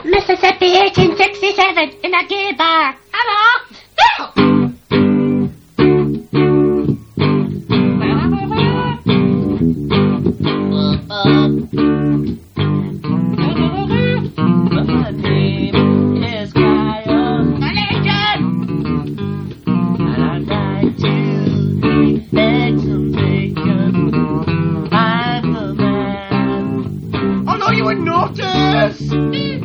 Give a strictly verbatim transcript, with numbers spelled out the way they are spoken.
Mississippi eighteen sixty-seven in a gay bar. Hello? My name is Kyle. And I'd like to eat eggs and bacon. I'm the man. Oh no, you would notice!